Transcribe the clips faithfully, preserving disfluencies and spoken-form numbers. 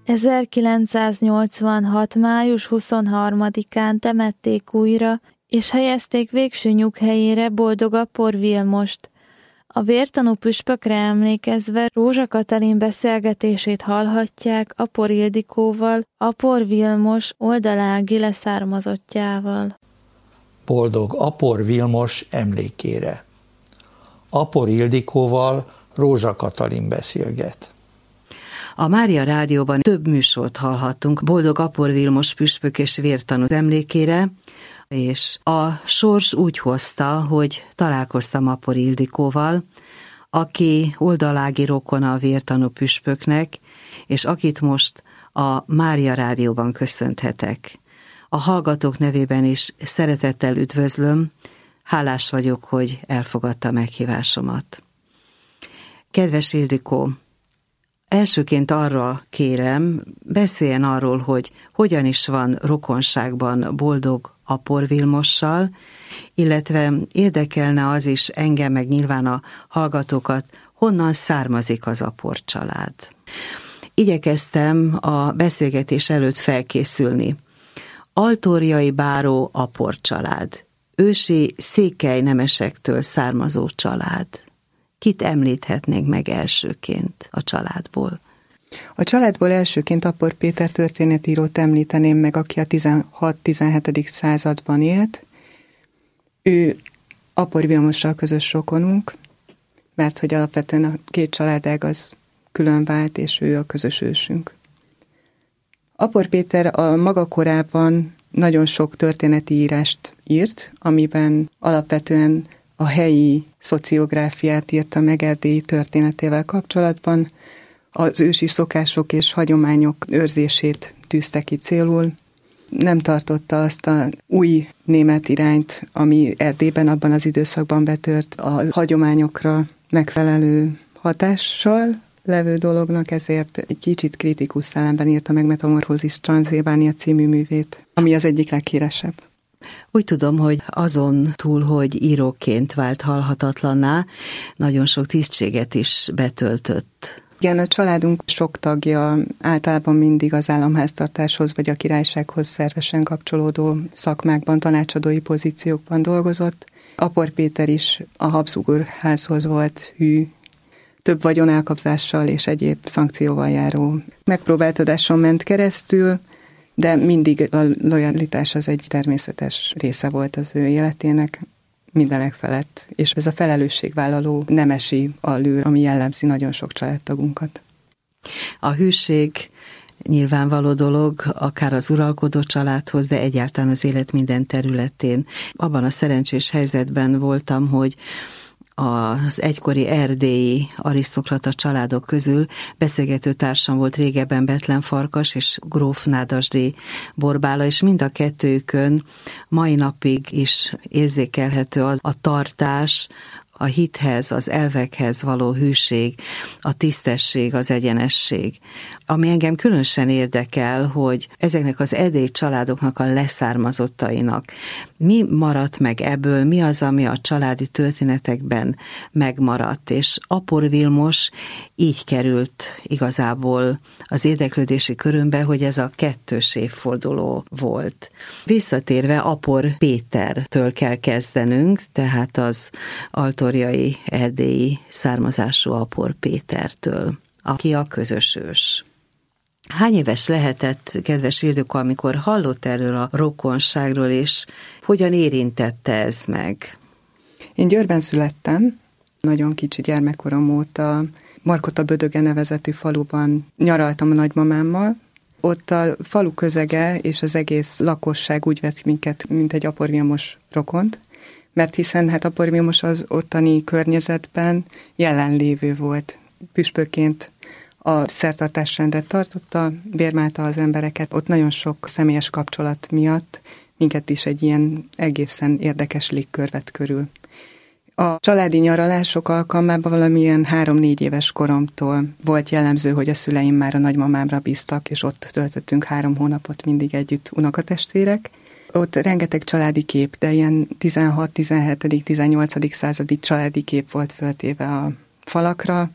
ezerkilencszáznyolcvanhat. május huszonharmadikán temették újra, és helyezték végső nyughelyére Boldog Apor Vilmost. A vértanú püspökre emlékezve Rózsa Katalin beszélgetését hallhatják Apor Ildikóval, Apor Vilmos oldalági leszármazottjával. Boldog Apor Vilmos emlékére. Apor Ildikóval Rózsa Katalin beszélget. A Mária Rádióban több műsort hallhattunk Boldog Apor Vilmos püspök és vértanú emlékére, és a sors úgy hozta, hogy találkoztam Apor Ildikóval, aki oldalági rokona a vértanú püspöknek, és akit most a Mária Rádióban köszönthetek. A hallgatók nevében is szeretettel üdvözlöm, hálás vagyok, hogy elfogadta meghívásomat. Kedves Ildikó, elsőként arra kérem, beszéljen arról, hogy hogyan is van rokonságban Boldog Apor Vilmossal, illetve érdekelne az is engem, meg nyilván a hallgatókat, honnan származik az Apor család. Igyekeztem a beszélgetés előtt felkészülni. Altóriai báró Apor család, ősi székely nemesektől származó család. Kit említhetnénk meg elsőként a családból? A családból elsőként Apor Péter történetírót említeném meg, aki a tizenhat-tizenhetedik században élt. Ő Apor Vilmossal közös rokonunk, mert hogy alapvetően a két családág az külön vált, és ő a közös ősünk. Apor Péter a maga korában nagyon sok történeti írást írt, amiben alapvetően a helyi szociográfiát írta meg Erdély történetével kapcsolatban, az ősi szokások és hagyományok őrzését tűzte ki célul. Nem tartotta azt a új német irányt, ami Erdélyben abban az időszakban betört, a hagyományokra megfelelő hatással levő dolognak, ezért egy kicsit kritikus szellemben írta meg Metamorfózis Transzilvánia című művét, ami az egyik leghíresebb. Úgy tudom, hogy azon túl, hogy íróként vált halhatatlanná, nagyon sok tisztséget is betöltött. Igen, a családunk sok tagja általában mindig az államháztartáshoz vagy a királysághoz szervesen kapcsolódó szakmákban, tanácsadói pozíciókban dolgozott. Apor Péter is a Habsburg házhoz volt hű, több vagyonelkobzással és egyéb szankcióval járó megpróbáltatáson ment keresztül, de mindig a lojalitás az egy természetes része volt az ő életének, mindenek felett. És ez a felelősségvállaló nemesi allűr, ami jellemzi nagyon sok családtagunkat. A hűség nyilvánvaló dolog, akár az uralkodó családhoz, de egyáltalán az élet minden területén. Abban a szerencsés helyzetben voltam, hogy az egykori erdélyi arisztokrata családok közül beszélgető társam volt régebben Bethlen Farkas és gróf Nádasdy Borbála, és mind a kettőkön mai napig is érzékelhető az a tartás, a hithez, az elvekhez való hűség, a tisztesség, az egyenesség. Ami engem különösen érdekel, hogy ezeknek az erdélyi családoknak a leszármazottainak mi maradt meg ebből, mi az, ami a családi történetekben megmaradt, és Apor Vilmos így került igazából az érdeklődési körömbe, hogy ez a kettős évforduló volt. Visszatérve Apor Pétertől kell kezdenünk, tehát az altóriai erdélyi származású Apor Pétertől, aki a közös ős. Hány éves lehetett, kedves Ildikó, amikor hallott erről a rokonságról, és hogyan érintette ez meg? Én Győrben születtem, nagyon kicsi gyermekkorom óta Markota-Bödöge nevezetű faluban nyaraltam a nagymamámmal. Ott a falu közege és az egész lakosság úgy vett minket, mint egy Apor Vilmos rokont, mert hiszen hát Apor Vilmos az ottani környezetben jelenlévő volt. Püspökként a szertartásrendet tartotta, bérmálta az embereket. Ott nagyon sok személyes kapcsolat miatt minket is egy ilyen egészen érdekes légkör vett körül. A családi nyaralások alkalmában valamilyen három-négy éves koromtól volt jellemző, hogy a szüleim már a nagymamámra bíztak, és ott töltöttünk három hónapot mindig együtt unokatestvérek. Ott rengeteg családi kép, de ilyen tizenhat, tizenhet, tizennyolc századi családi kép volt föltéve a falakra.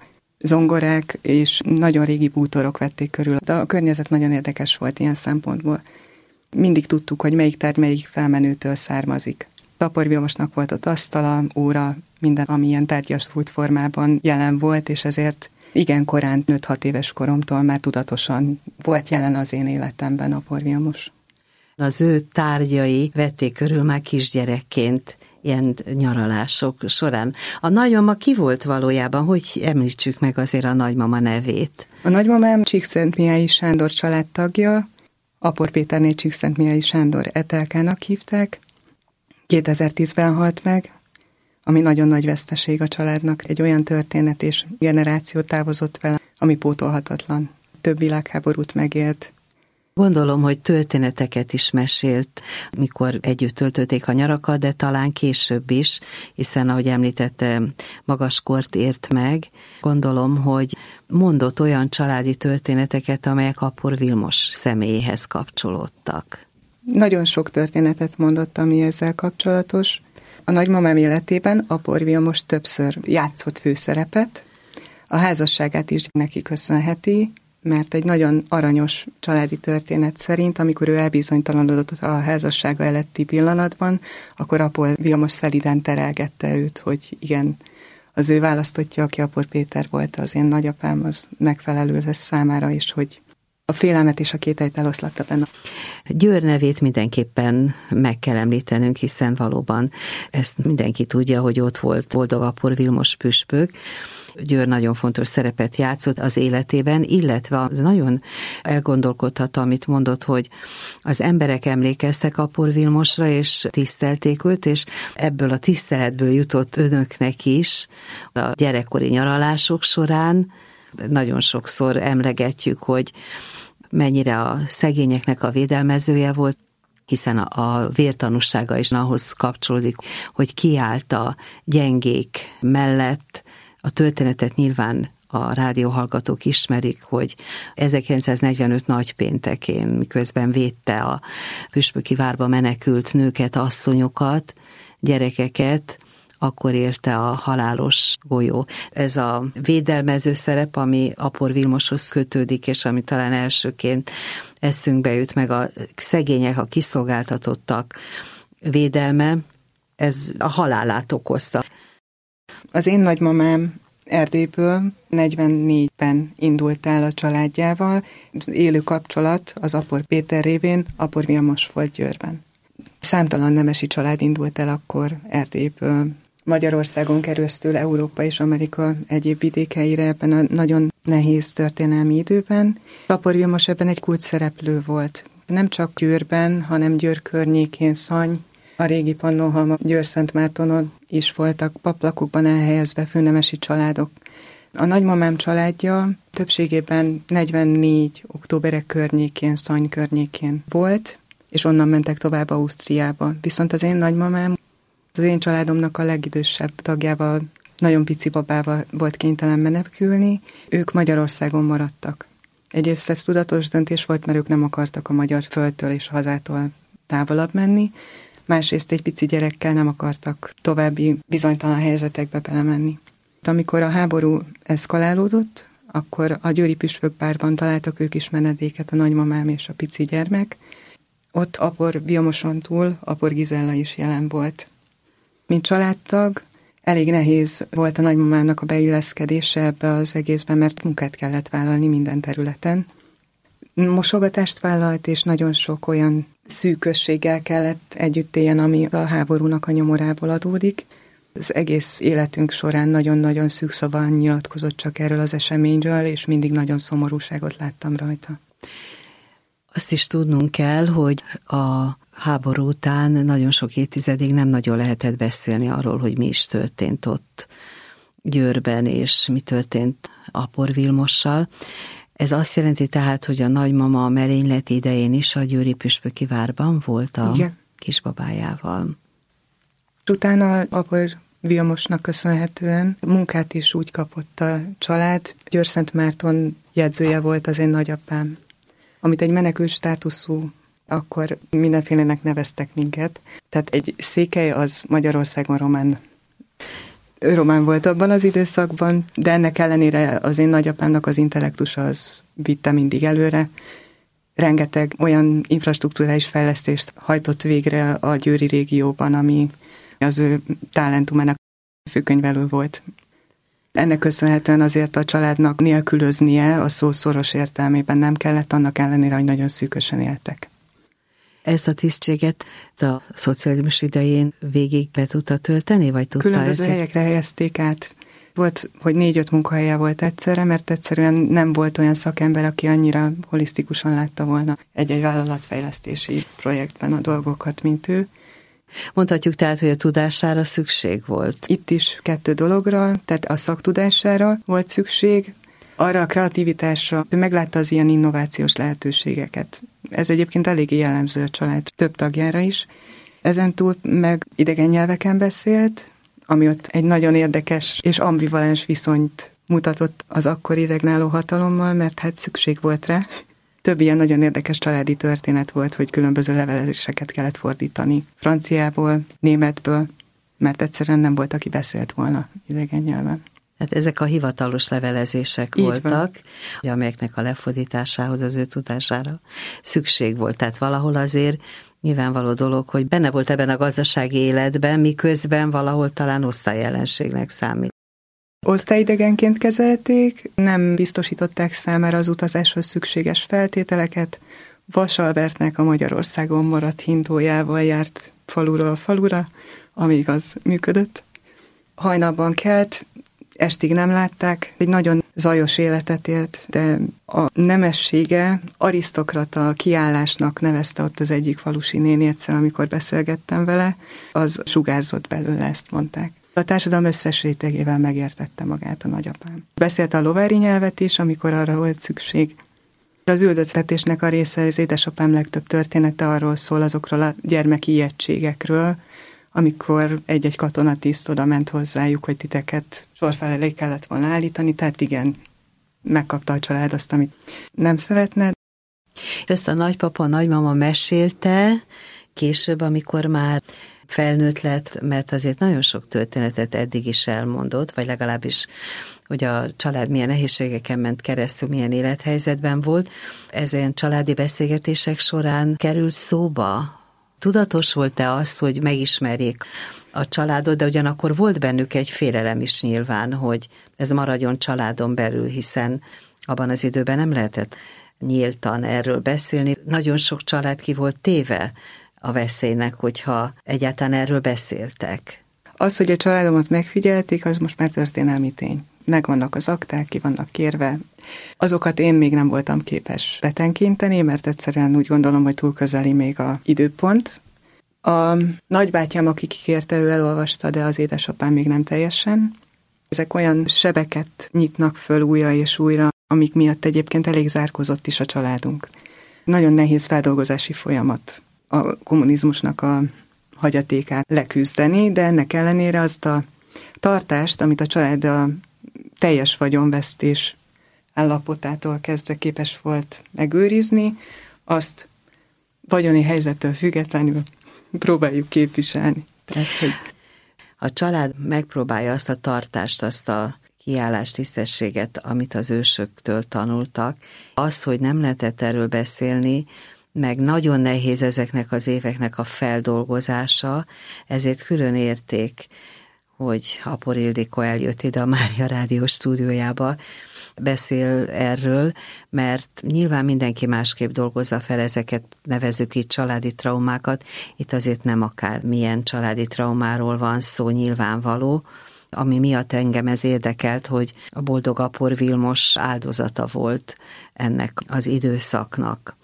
zongorák és nagyon régi bútorok vették körül. De a környezet nagyon érdekes volt ilyen szempontból. Mindig tudtuk, hogy melyik tárgy melyik felmenőtől származik. Apor Vilmosnak volt ott asztala, óra, minden, ami ilyen tárgyasult formában jelen volt, és ezért igen korán, öt-hat éves koromtól már tudatosan volt jelen az én életemben Apor Vilmos. Az ő tárgyai vették körül már kisgyerekként ilyen nyaralások során. A nagymama ki volt valójában? Hogy említsük meg azért a nagymama nevét? A nagymamám Csíkszentmihályi Sándor családtagja, Apor Péterné Csíkszentmihályi Sándor Etelkának hívták. kétezer-tízben halt meg, ami nagyon nagy veszteség a családnak. Egy olyan történet és generáció távozott vele, ami pótolhatatlan. Több világháborút megélt. Gondolom, hogy történeteket is mesélt, mikor együtt töltötték a nyarakat, de talán később is, hiszen, ahogy említette, magas kort ért meg. Gondolom, hogy mondott olyan családi történeteket, amelyek Apor Vilmos személyéhez kapcsolódtak. Nagyon sok történetet mondott, ami ezzel kapcsolatos. A nagymamám életében Apor Vilmos többször játszott főszerepet. A házasságát is neki köszönheti, mert egy nagyon aranyos családi történet szerint, amikor ő elbizonytalanodott a házassága előtti pillanatban, akkor Apor Vilmos szeliden terelgette őt, hogy igen, az ő választottja, aki Apor Péter volt, az én nagyapám, az megfelelő lesz számára is, hogy a félelmet és a kételyt eloszlatta benne. Győr nevét mindenképpen meg kell említenünk, hiszen valóban ezt mindenki tudja, hogy ott volt Boldog Apor Vilmos püspök. Győr nagyon fontos szerepet játszott az életében, illetve az nagyon elgondolkodható, amit mondott, hogy az emberek emlékeztek Apor Vilmosra, és tisztelték őt, és ebből a tiszteletből jutott önöknek is a gyerekkori nyaralások során. Nagyon sokszor emlegetjük, hogy mennyire a szegényeknek a védelmezője volt, hiszen a vértanúsága is ahhoz kapcsolódik, hogy kiállt a gyengék mellett. A történetet nyilván a rádióhallgatók ismerik, hogy ezerkilencszáznegyvenöt nagypéntekén, miközben védte a püspöki várba menekült nőket, asszonyokat, gyerekeket, akkor érte a halálos golyó. Ez a védelmező szerep, ami Apor Vilmoshoz kötődik, és ami talán elsőként eszünkbe jut, meg a szegények, a kiszolgáltatottak védelme, ez a halálát okozta. Az én nagymamám Erdélyből negyvennégyben indult el a családjával. Az élő kapcsolat az Apor Péter révén Apor Vilmos volt Győrben. Számtalan nemesi család indult el akkor Erdélyből, Magyarországon keresztül Európa és Amerika egyéb vidékeire ebben a nagyon nehéz történelmi időben. Apor Vilmos ebben egy kulcs szereplő volt. Nem csak Győrben, hanem Győr környékén, Szany, a régi Pannonhalma, Győr-Szentmártonon is voltak paplakokban elhelyezve főnemesi családok. A nagymamám családja többségében negyvennégy októberek környékén, Szany környékén volt, és onnan mentek tovább Ausztriába. Viszont az én nagymamám az én családomnak a legidősebb tagjával, nagyon pici babával volt kénytelen menekülni, ők Magyarországon maradtak. Egyrészt ez tudatos döntés volt, mert ők nem akartak a magyar földtől és hazától távolabb menni, másrészt egy pici gyerekkel nem akartak további bizonytalan helyzetekbe belemenni. Amikor a háború eszkalálódott, akkor a győri püspökpárban találtak ők is menedéket, a nagymamám és a pici gyermek. Ott Apor Vilmoson túl Apor Gizella is jelen volt. Mint családtag, elég nehéz volt a nagymamának a beilleszkedése ebbe az egészben, mert munkát kellett vállalni minden területen. Mosogatást vállalt, és nagyon sok olyan szűkösséggel kellett együtt éljen, ami a háborúnak a nyomorából adódik. Az egész életünk során nagyon-nagyon szűkszaván nyilatkozott csak erről az eseményről, és mindig nagyon szomorúságot láttam rajta. Azt is tudnunk kell, hogy a háború után nagyon sok évtizedig nem nagyon lehetett beszélni arról, hogy mi is történt ott Győrben, és mi történt Apor Vilmossal. Ez azt jelenti tehát, hogy a nagymama a merénylet idején is a győri püspöki várban volt a Igen. kisbabájával. Utána Apor Vilmosnak köszönhetően munkát is úgy kapott a család. Győr-Szentmárton jegyzője volt az én nagyapám, amit egy menekült státuszú, akkor mindenfélenek neveztek minket. Tehát egy székely az Magyarországon román román volt abban az időszakban, de ennek ellenére az én nagyapámnak az intellektus az vitte mindig előre. Rengeteg olyan infrastrukturális fejlesztést hajtott végre a győri régióban, ami az ő talentumának főkönyvelő volt. Ennek köszönhetően azért a családnak nélkülöznie a szó szoros értelmében nem kellett, annak ellenére, hogy nagyon szűkösen éltek. Ezt a tisztséget a szocializmus idején végig be tudta tölteni, vagy tudta? Különböző ezért? helyekre helyezték át. Volt, hogy négy-öt munkahelye volt egyszerre, mert egyszerűen nem volt olyan szakember, aki annyira holisztikusan látta volna egy-egy vállalatfejlesztési projektben a dolgokat, mint ő. Mondhatjuk tehát, hogy a tudására szükség volt. Itt is kettő dologra, tehát a szaktudására volt szükség, arra a kreativitásra, ő meglátta az ilyen innovációs lehetőségeket. Ez egyébként eléggé jellemző a család több tagjára is. Ezentúl meg idegen nyelveken beszélt, ami ott egy nagyon érdekes és ambivalens viszonyt mutatott az akkori regnáló hatalommal, mert hát szükség volt rá. Több ilyen nagyon érdekes családi történet volt, hogy különböző levelezéseket kellett fordítani franciából, németből, mert egyszerűen nem volt, aki beszélt volna idegen nyelven. Hát ezek a hivatalos levelezések így voltak, van. Amelyeknek a lefordításához, az ő tudására szükség volt. Tehát valahol azért nyilvánvaló dolog, hogy benne volt ebben a gazdasági életben, miközben valahol talán osztályjelenségnek számít. Osztályidegenként kezelték, nem biztosították számára az utazáshoz szükséges feltételeket. Vas Albertnek a Magyarországon maradt hintójával járt faluról falura, amíg az működött. Hajnalban kelt, estig nem látták, egy nagyon zajos életet élt, de a nemessége arisztokrata kiállásnak nevezte ott az egyik falusi néni egyszer, amikor beszélgettem vele, az sugárzott belőle, ezt mondták. A társadalom összes rétegével megértette magát a nagyapám. Beszélte a lovári nyelvet is, amikor arra volt szükség. Az üldöztetésnek a része, az édesapám legtöbb története arról szól, azokról a gyermeki ijegységekről, amikor egy-egy katonatiszt oda ment hozzájuk, hogy titeket sorfel elé kellett volna állítani, tehát igen, megkapta a család azt, amit nem szeretne. Ezt a nagypapa, a nagymama mesélte később, amikor már felnőtt lett, mert azért nagyon sok történetet eddig is elmondott, vagy legalábbis, hogy a család milyen nehézségeken ment keresztül, milyen élethelyzetben volt. Ezen családi beszélgetések során került szóba. Tudatos volt-e az, hogy megismerjék a családot, de ugyanakkor volt bennük egy félelem is nyilván, hogy ez maradjon családon belül, hiszen abban az időben nem lehetett nyíltan erről beszélni. Nagyon sok család ki volt téve a veszélynek, hogyha egyáltalán erről beszéltek. Az, hogy a családomat megfigyelték, az most már történelmi tény. Megvannak az akták, ki vannak kérve. Azokat én még nem voltam képes betenkinteni, mert egyszerűen úgy gondolom, hogy túl közeli még a időpont. A nagybátyám, aki kikérte, ő elolvasta, de az édesapám még nem teljesen. Ezek olyan sebeket nyitnak föl újra és újra, amik miatt egyébként elég zárkózott is a családunk. Nagyon nehéz feldolgozási folyamat a kommunizmusnak a hagyatékát leküzdeni, de ennek ellenére azt a tartást, amit a család a teljes vagyonvesztés állapotától kezdve képes volt megőrizni, azt vagyoni helyzettől függetlenül próbáljuk képviselni. Tehát, hogy a család megpróbálja azt a tartást, azt a kiállás, tisztességet, amit az ősöktől tanultak. Az, hogy nem lehetett erről beszélni, meg nagyon nehéz ezeknek az éveknek a feldolgozása, ezért külön érték, hogy Apor Ildikó eljött ide a Mária Rádió stúdiójába, beszél erről, mert nyilván mindenki másképp dolgozza fel ezeket, nevezzük itt családi traumákat, itt azért nem akár milyen családi traumáról van szó, nyilvánvaló, ami miatt engem ez érdekelt, hogy a Boldog Apor Vilmos áldozata volt ennek az időszaknak.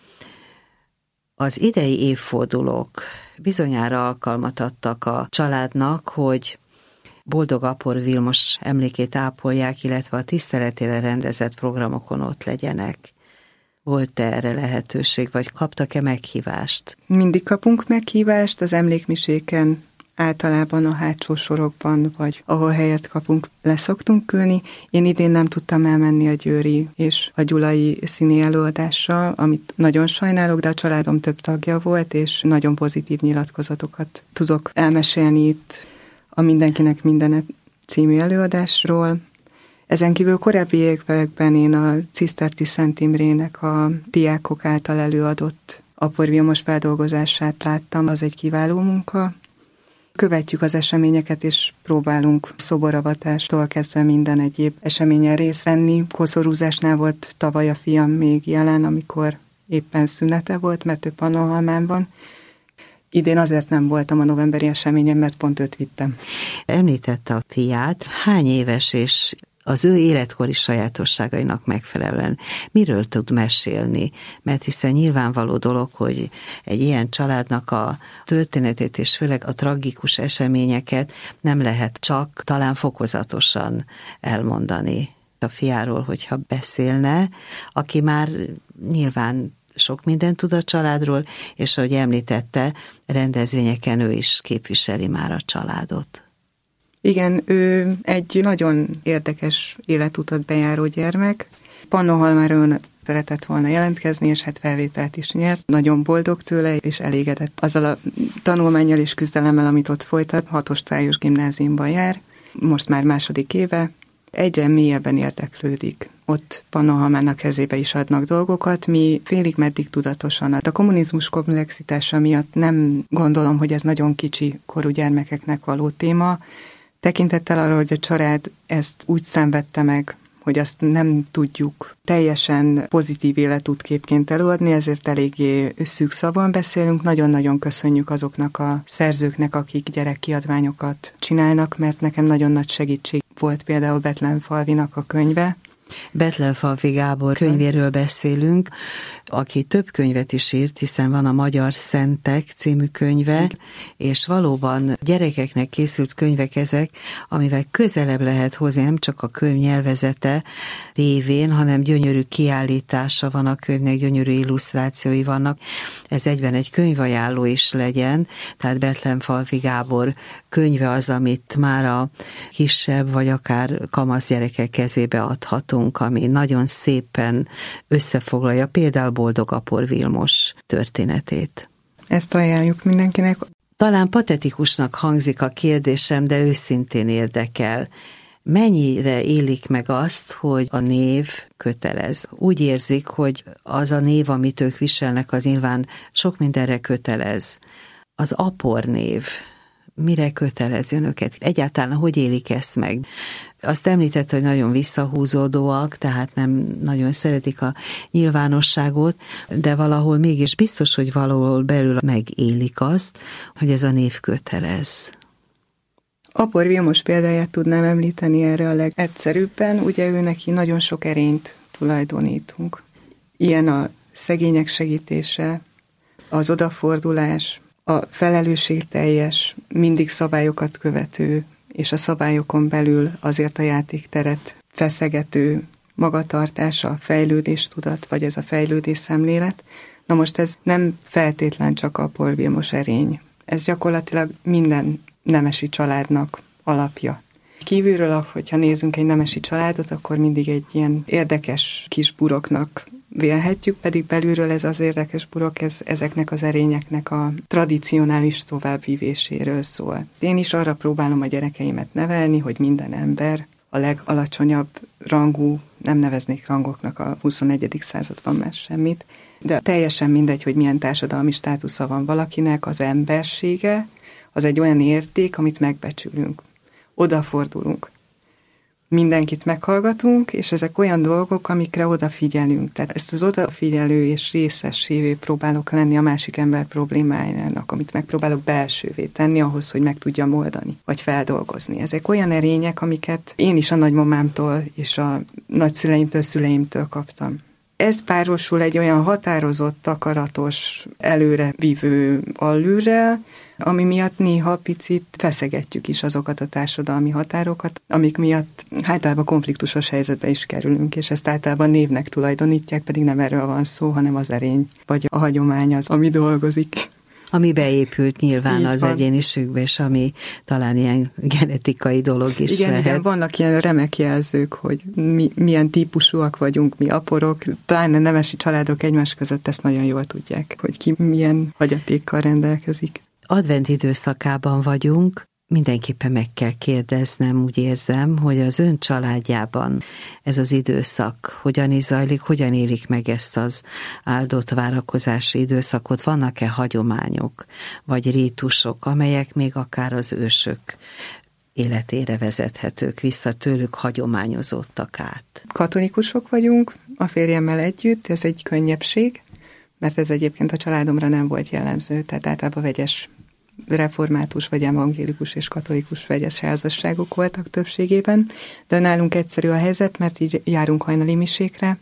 Az idei évfordulók bizonyára alkalmat adtak a családnak, hogy Boldog Apor Vilmos emlékét ápolják, illetve a tiszteletére rendezett programokon ott legyenek. Volt-e erre lehetőség, vagy kaptak-e meghívást? Mindig kapunk meghívást az emlékmiséken, általában a hátsó sorokban, vagy ahol helyet kapunk, leszoktunk ülni. Én idén nem tudtam elmenni a győri és a gyulai színi előadásra, amit nagyon sajnálok, de a családom több tagja volt, és nagyon pozitív nyilatkozatokat tudok elmesélni itt a Mindenkinek Mindenet című előadásról. Ezen kívül korábbi években én a Ciszterti Szent Imrének a diákok által előadott Apor-Vilmos feldolgozását láttam, az egy kiváló munka. Követjük az eseményeket, és próbálunk szoboravatástól kezdve minden egyéb eseményen részt venni. Koszorúzásnál volt tavaly a fiam még jelen, amikor éppen szünete volt, mert ő Pannonhalmán van. Idén azért nem voltam a novemberi eseményen, mert pont őt vittem. Említette a fiát. Hány éves és az ő életkori sajátosságainak megfelelően miről tud mesélni? Mert hiszen nyilvánvaló dolog, hogy egy ilyen családnak a történetét és főleg a tragikus eseményeket nem lehet csak talán fokozatosan elmondani. A fiáról, hogyha beszélne, aki már nyilván sok mindent tud a családról, és ahogy említette, rendezvényeken ő is képviseli már a családot. Igen, ő egy nagyon érdekes életutat bejáró gyermek. Pannonhalmára szeretett volna jelentkezni, és hát felvételt is nyert. Nagyon boldog tőle, és elégedett azzal a tanulmánnyal és küzdelemmel, amit ott folytat. Hatosztályos gimnáziumban jár, most már második éve. Egyre mélyebben érdeklődik. Ott Pannonhalmának kezébe is adnak dolgokat, mi félig meddig tudatosan. A kommunizmus komplexitása miatt nem gondolom, hogy ez nagyon kicsi korú gyermekeknek való téma. Tekintettel arra, hogy a család ezt úgy szenvedte meg, hogy azt nem tudjuk teljesen pozitív életútképként előadni, ezért eléggé szűkszavon beszélünk. Nagyon-nagyon köszönjük azoknak a szerzőknek, akik gyerekkiadványokat csinálnak, mert nekem nagyon nagy segítség volt például Betlenfalvinak a könyve. Betlenfalvi Gábor könyvéről beszélünk, aki több könyvet is írt, hiszen van a Magyar Szentek című könyve, és valóban gyerekeknek készült könyvek ezek, amivel közelebb lehet hozni, nem csak a könyv nyelvezete révén, hanem gyönyörű kiállítása van a könyvnek, gyönyörű illusztrációi vannak. Ez egyben egy könyvajánló is legyen, tehát Betlenfalvi Gábor könyve az, amit már a kisebb vagy akár kamasz gyerekek kezébe adhatunk, ami nagyon szépen összefoglalja például Boldog Apor Vilmos történetét. Ezt ajánljuk mindenkinek. Talán patetikusnak hangzik a kérdésem, de őszintén érdekel. Mennyire élik meg azt, hogy a név kötelez? Úgy érzik, hogy az a név, amit ők viselnek, az nyilván sok mindenre kötelez. Az Apor név mire kötelez önöket? Egyáltalán hogy élik ezt meg? Azt említette, hogy nagyon visszahúzódóak, tehát nem nagyon szeretik a nyilvánosságot, de valahol mégis biztos, hogy valahol belül megélik azt, hogy ez a név kötelez. Apor Vilmos példáját tudnám említeni erre a legegyszerűbben, ugye ő neki nagyon sok erényt tulajdonítunk. Ilyen a szegények segítése, az odafordulás, a felelősségteljes, mindig szabályokat követő, és a szabályokon belül azért a játékteret feszegető magatartása, a fejlődéstudat, vagy ez a fejlődés szemlélet. Na most ez nem feltétlen csak a Apor Vilmos erény. Ez gyakorlatilag minden nemesi családnak alapja. Kívülről, hogyha nézzünk egy nemesi családot, akkor mindig egy ilyen érdekes kis buroknak vélhetjük, pedig belülről ez az érdekes burok, ez, ezeknek az erényeknek a tradicionális továbbvívéséről szól. Én is arra próbálom a gyerekeimet nevelni, hogy minden ember a legalacsonyabb rangú, nem neveznék rangoknak a huszonegyedik században már semmit, de teljesen mindegy, hogy milyen társadalmi státusza van valakinek, az embersége, az egy olyan érték, amit megbecsülünk. Odafordulunk. Mindenkit meghallgatunk, és ezek olyan dolgok, amikre odafigyelünk. Tehát ezt az odafigyelő és részessévé próbálok lenni a másik ember problémájának, amit megpróbálok belsővé tenni ahhoz, hogy meg tudjam oldani, vagy feldolgozni. Ezek olyan erények, amiket én is a nagymamámtól és a nagyszüleimtől, szüleimtől kaptam. Ez párosul egy olyan határozott, akaratos, előrevívő allűrrel, ami miatt néha picit feszegetjük is azokat a társadalmi határokat, amik miatt általában konfliktusos helyzetbe is kerülünk, és ezt általában névnek tulajdonítják, pedig nem erről van szó, hanem az erény, vagy a hagyomány az, ami dolgozik. Ami beépült nyilván Így az van. egyéniségbe, és ami talán ilyen genetikai dolog is igen, lehet. Igen, vannak ilyen remek jelzők, hogy mi, milyen típusúak vagyunk, mi aporok, pláne nemesi családok egymás között ezt nagyon jól tudják, hogy ki milyen hagyatékkal rendelkezik. Advent időszakában vagyunk, mindenképpen meg kell kérdeznem, úgy érzem, hogy az ön családjában ez az időszak hogyan is zajlik, hogyan élik meg ezt az áldott várakozási időszakot, vannak-e hagyományok, vagy rítusok, amelyek még akár az ősök életére vezethetők vissza, tőlük hagyományozottak át? Katolikusok vagyunk, a férjemmel együtt, ez egy könnyebbség, mert ez egyébként a családomra nem volt jellemző, tehát általában vegyes református, vagy evangélikus és katolikus vegyes házasságok voltak többségében, de nálunk egyszerű a helyzet, mert így járunk hajnali misékre.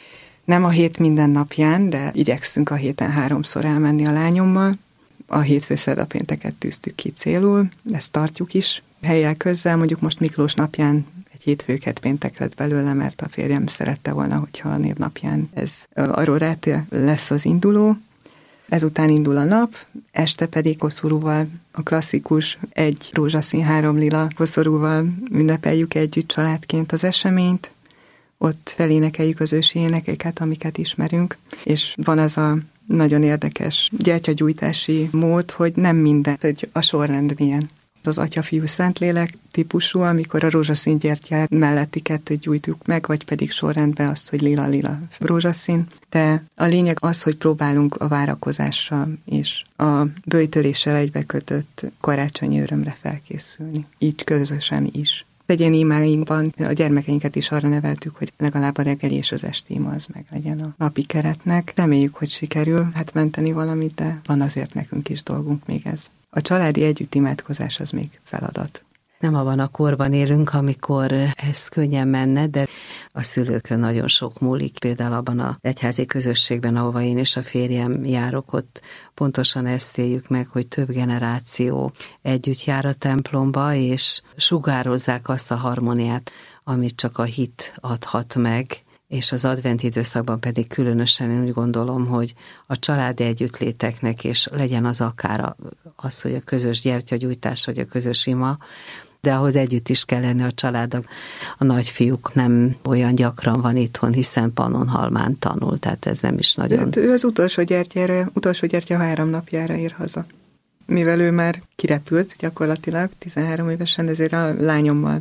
Nem a hét minden napján, de igyekszünk a héten háromszor elmenni a lányommal. A hétfő-szerda pénteket tűztük ki célul, ezt tartjuk is. Helyjel közzel, mondjuk most Miklós napján egy hétfőket péntek lett belőle, mert a férjem szerette volna, hogyha a névnapján ez arorát lesz az induló. Ezután indul a nap, este pedig koszorúval, a klasszikus egy rózsaszín, három lila koszorúval ünnepeljük együtt családként az eseményt. Ott felénekeljük az ősi énekeket, amiket ismerünk, és van az a nagyon érdekes gyertyagyújtási mód, hogy nem minden, hogy a sorrend milyen. Az Atya, Fiú, Szentlélek típusú, amikor a rózsaszín gyertya melletti kettőt gyújtjuk meg, vagy pedig sorrendben az, hogy lila-lila rózsaszín. De a lényeg az, hogy próbálunk a várakozásra és a böjtöléssel egybekötött karácsonyi örömre felkészülni. Így közösen is. Egyéni imáinkban a gyermekeinket is arra neveltük, hogy legalább a reggeli és az esti ima az meg legyen a napi keretnek. Reméljük, hogy sikerül hát menteni valamit, de van azért nekünk is dolgunk még ez. A családi együttimádkozás az még feladat. Nem abban a korban élünk, amikor ez könnyen menne, de a szülőkön nagyon sok múlik. Például abban az egyházi közösségben, ahova én és a férjem járok, ott pontosan ezt éljük meg, hogy több generáció együtt jár a templomba, és sugározzák azt a harmóniát, amit csak a hit adhat meg, és az advent időszakban pedig különösen én úgy gondolom, hogy a családi együttléteknek, és legyen az akár az, hogy a közös gyertyagyújtás, vagy a közös ima, de ahhoz együtt is kell lenni a családnak. A nagyfiúk nem olyan gyakran van itthon, hiszen Pannonhalmán tanul, tehát ez nem is nagyon... Ő az utolsó gyertyára, utolsó gyertya három napjára ér haza. Mivel ő már kirepült gyakorlatilag, tizenhárom évesen, ezért a lányommal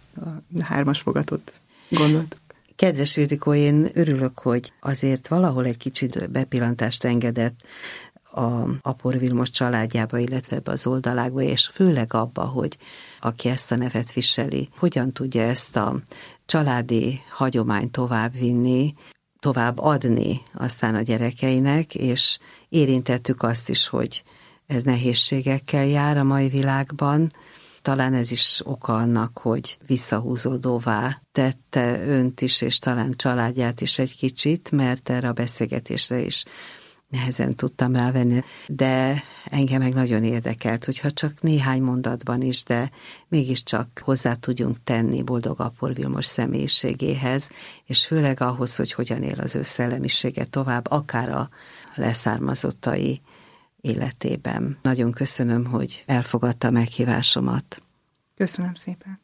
a hármas fogatot gondoltuk. Kedves Ildikó, én örülök, hogy azért valahol egy kicsit bepillantást engedett a Apor Vilmos családjába, illetve ebbe az oldalákba, és főleg abba, hogy aki ezt a nevet viseli, hogyan tudja ezt a családi hagyományt továbbvinni, tovább adni aztán a gyerekeinek, és érintettük azt is, hogy ez nehézségekkel jár a mai világban. Talán ez is oka annak, hogy visszahúzódóvá tette önt is, és talán családját is egy kicsit, mert erre a beszélgetésre is nehezen tudtam rávenni, de engem meg nagyon érdekelt, hogyha csak néhány mondatban is, de mégiscsak hozzá tudjunk tenni Boldog Apor Vilmos személyiségéhez, és főleg ahhoz, hogy hogyan él az ő szellemisége tovább, akár a leszármazottai életében. Nagyon köszönöm, hogy elfogadta a meghívásomat. Köszönöm szépen.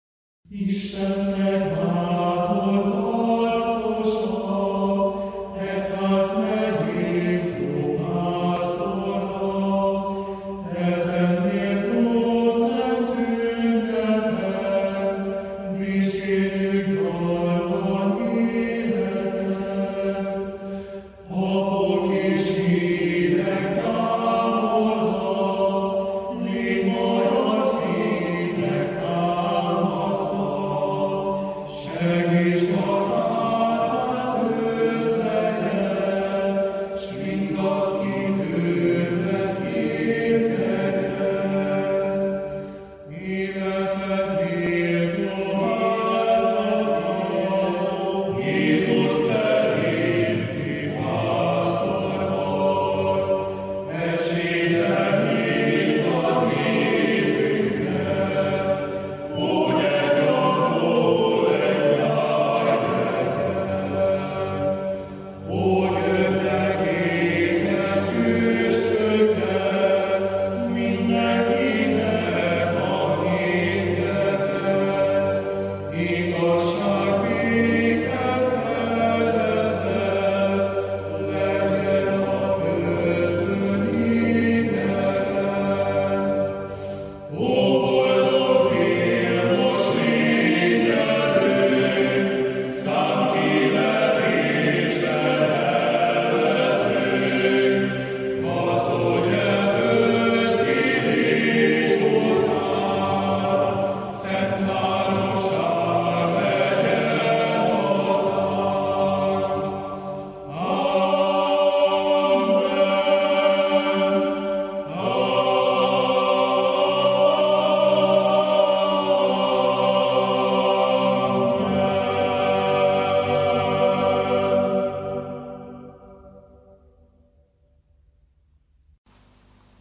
Istennek bátor arcosa, egyház megyék jó pásztora, ezen méltó szent ünnepben, dicsérjük dalban életet. Apok és hívek távolnak, légy majd a szívek támasztva, segítsd az árvát özvegyet, s mindazt ki tőled kérkedett. Életed méltó állat, Jézus szerinti pásztorban.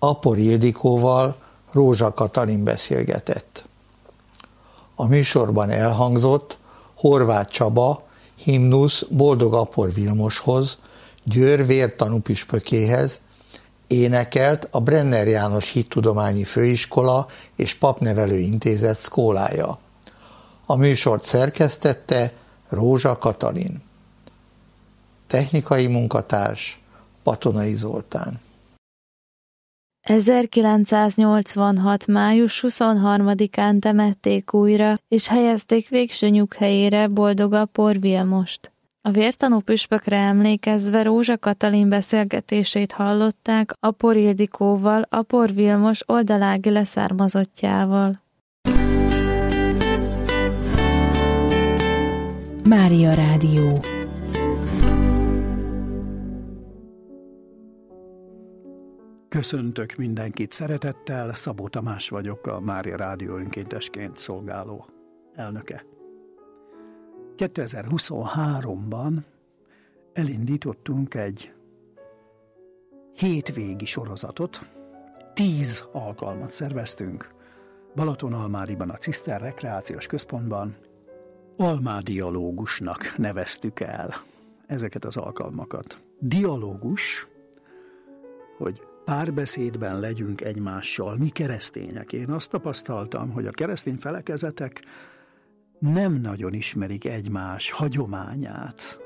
Apor Ildikóval Rózsa Katalin beszélgetett. A műsorban elhangzott Horváth Csaba himnusz Boldog Apor Vilmoshoz, Győr vértanú püspökéhez, énekelt a Brenner János Hittudományi Főiskola és Papnevelő Intézet szkólája. A műsort szerkesztette Rózsa Katalin. Technikai munkatárs Patonai Zoltán. ezerkilencszáznyolcvanhat. május huszonharmadikán temették újra, és helyezték végső nyughelyére Boldog Apor Vilmost. A vértanú püspökre emlékezve Rózsa Katalin beszélgetését hallották Apor Ildikóval, Apor Vilmos oldalági leszármazottjával. Mária Rádió. Köszöntök mindenkit szeretettel, Szabó Tamás vagyok, a Mária Rádió önkéntesként szolgáló elnöke. kétezer-huszonháromban elindítottunk egy hétvégi sorozatot, tíz alkalmat szerveztünk Balatonalmádiban, a Ciszter Rekreációs Központban. Almádialógusnak neveztük el ezeket az alkalmakat. Dialógus, hogy párbeszédben legyünk egymással, mi keresztények. Én azt tapasztaltam, hogy a keresztény felekezetek nem nagyon ismerik egymás hagyományát,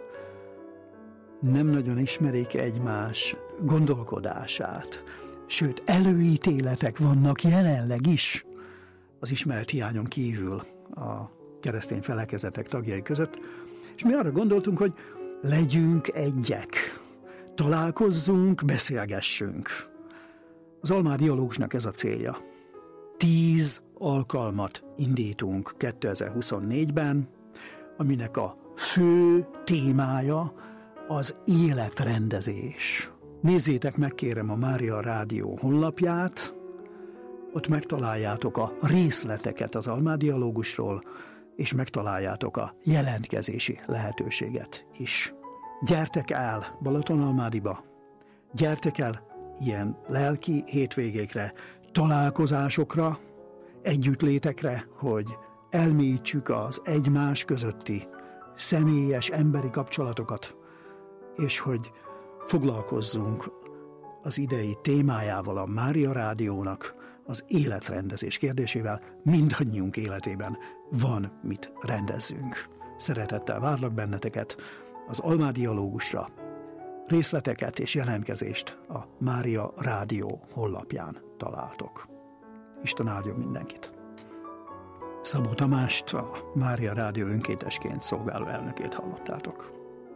nem nagyon ismerik egymás gondolkodását, sőt, előítéletek vannak jelenleg is az ismerethiányon kívül a keresztény felekezetek tagjai között, és mi arra gondoltunk, hogy legyünk egyek, találkozzunk, beszélgessünk. Az Almádialógusnak ez a célja. Tíz alkalmat indítunk kétezer-huszonnégyben, aminek a fő témája az életrendezés. Nézzétek meg, kérem, a Mária Rádió honlapját, ott megtaláljátok a részleteket az Almádialógusról, és megtaláljátok a jelentkezési lehetőséget is. Gyertek el Balatonalmádiba, gyertek el ilyen lelki hétvégékre, találkozásokra, együttlétekre, hogy elmélyítsük az egymás közötti személyes emberi kapcsolatokat, és hogy foglalkozzunk az idei témájával, a Mária Rádiónak, az életrendezés kérdésével. Mindannyiunk életében van mit rendezzünk. Szeretettel várlak benneteket az Almádialógusra. Részleteket és jelentkezést a Mária Rádió honlapján találtok. Isten áldjon mindenkit! Szabó Tamást, a Mária Rádió önkéntesként szolgáló elnökét hallottátok.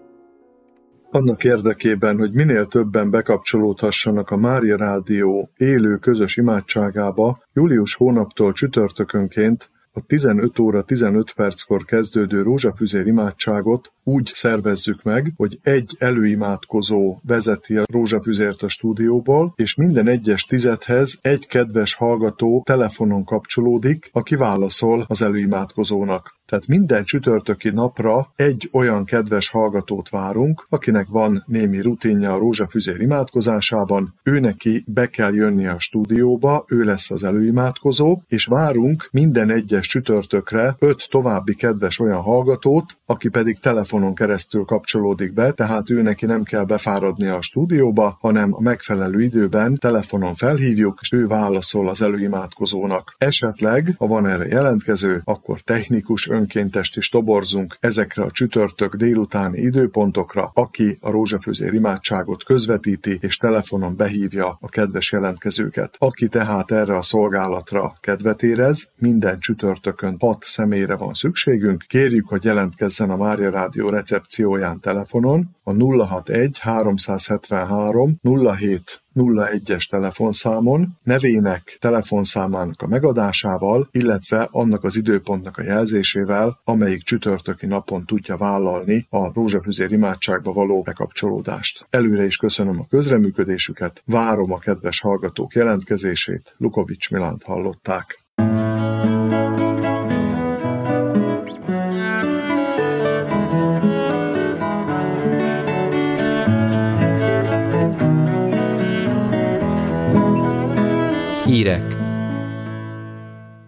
Annak érdekében, hogy minél többen bekapcsolódhassanak a Mária Rádió élő közös imádságába, július hónaptól csütörtökönként a tizenöt óra tizenöt perckor kezdődő rózsafüzér imádságot úgy szervezzük meg, hogy egy előimádkozó vezeti a rózsafüzért a stúdióból, és minden egyes tizedhez egy kedves hallgató telefonon kapcsolódik, aki válaszol az előimádkozónak. Tehát minden csütörtöki napra egy olyan kedves hallgatót várunk, akinek van némi rutinja a rózsafüzér imádkozásában, ő neki be kell jönnie a stúdióba, ő lesz az előimádkozó, és várunk minden egyes csütörtökre öt további kedves olyan hallgatót, aki pedig telefonon keresztül kapcsolódik be, tehát ő neki nem kell befáradnia a stúdióba, hanem a megfelelő időben telefonon felhívjuk, és ő válaszol az előimádkozónak. Esetleg, ha van erre jelentkező, akkor technikus önkéntest is toborzunk ezekre a csütörtök délutáni időpontokra, aki a rózsafüzér imádságot közvetíti, és telefonon behívja a kedves jelentkezőket. Aki tehát erre a szolgálatra kedvet érez, minden csütörtökön hat személyre van szükségünk, kérjük, hogy jelentkezzen a Mária Rádió recepcióján telefonon, a nulla hatvanegy háromszázhetvenhárom nulla hét nulla egyes telefonszámon, nevének, telefonszámának a megadásával, illetve annak az időpontnak a jelzésével, amelyik csütörtöki napon tudja vállalni a rózsafüzér imádságba való bekapcsolódást. Előre is köszönöm a közreműködésüket, várom a kedves hallgatók jelentkezését, Lukovics Milánt hallották. hírek,